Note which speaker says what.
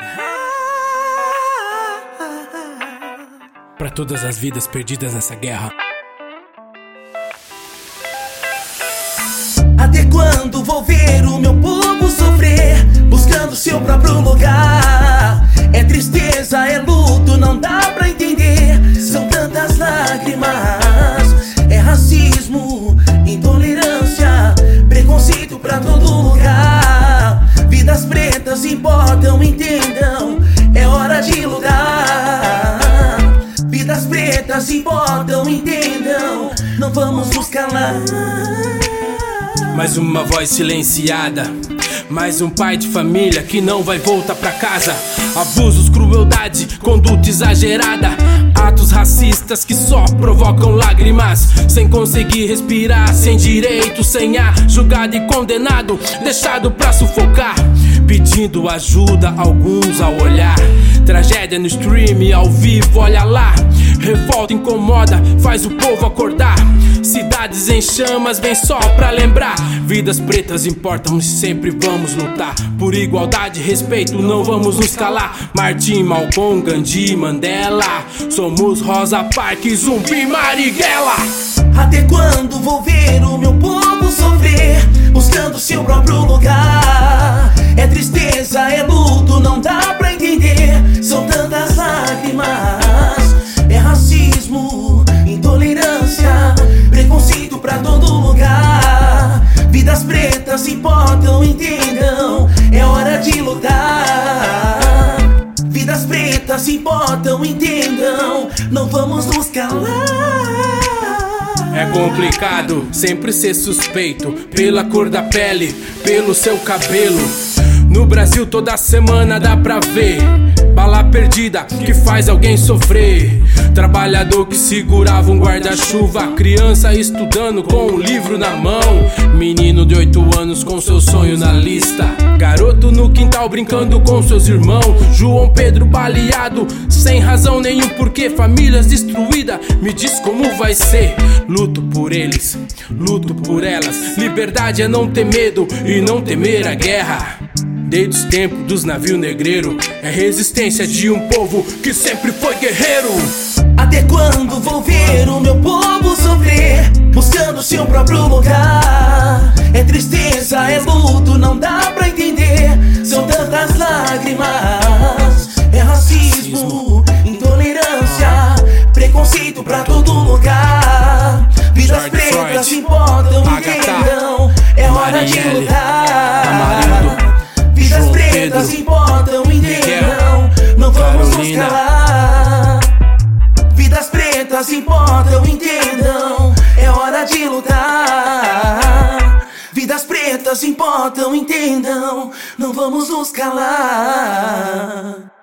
Speaker 1: Pra todas as vidas perdidas nessa guerra.
Speaker 2: Até quando vou ver o meu povo sofrer, buscando seu próprio lugar? É tristeza, é luto, não dá pra entender. São tantas lágrimas. É racismo, intolerância, preconceito pra todo lugar. Vidas pretas importam, entendam, é hora de lutar. Vidas pretas importam, entendam, não vamos nos calar.
Speaker 1: Mais uma voz silenciada, mais um pai de família que não vai voltar pra casa. Abusos, crueldade, conduta exagerada, atos racistas que só provocam lágrimas. Sem conseguir respirar, sem direito, sem ar, julgado e condenado, deixado pra sufocar. Pedindo ajuda, alguns ao olhar. Tragédia no stream, ao vivo, olha lá. Revolta incomoda, faz o povo acordar. Cidades em chamas, vem só pra lembrar. Vidas pretas importam e sempre vamos lutar. Por igualdade e respeito, não vamos nos calar. Martim, Malcolm, Gandhi, Mandela. Somos Rosa Parks, Zumbi, Marighella.
Speaker 2: Até quando vou ver o meu povo sofrer, buscando seu próprio lugar? É tristeza, é luto, não dá pra entender. São tantas lágrimas. É racismo, intolerância, preconceito pra todo lugar. Vidas pretas importam, entendam, é hora de lutar. Vidas pretas importam, entendam, não vamos nos calar.
Speaker 1: É complicado sempre ser suspeito pela cor da pele, pelo seu cabelo. No Brasil toda semana dá pra ver bala perdida que faz alguém sofrer. Trabalhador que segurava um guarda-chuva, criança estudando com um livro na mão. Menino de 8 anos com seu sonho na lista, garoto no quintal brincando com seus irmãos. João Pedro baleado, sem razão nenhum porquê. Famílias destruídas, me diz como vai ser. Luto por eles, luto por elas. Liberdade é não ter medo e não temer a guerra. Desde os tempos dos navios negreiros, é resistência de um povo que sempre foi guerreiro.
Speaker 2: Até quando vou ver o meu povo sofrer, buscando seu próprio lugar? É tristeza, é luto, não dá pra entender. São tantas lágrimas. É racismo, intolerância, preconceito pra todo lugar. Vidas pretas importam, entendam, é hora de lutar. Vidas pretas importam, entendam, não vamos nos calar. Vidas pretas importam, entendam, é hora de lutar. Vidas pretas importam, entendam, não vamos nos calar.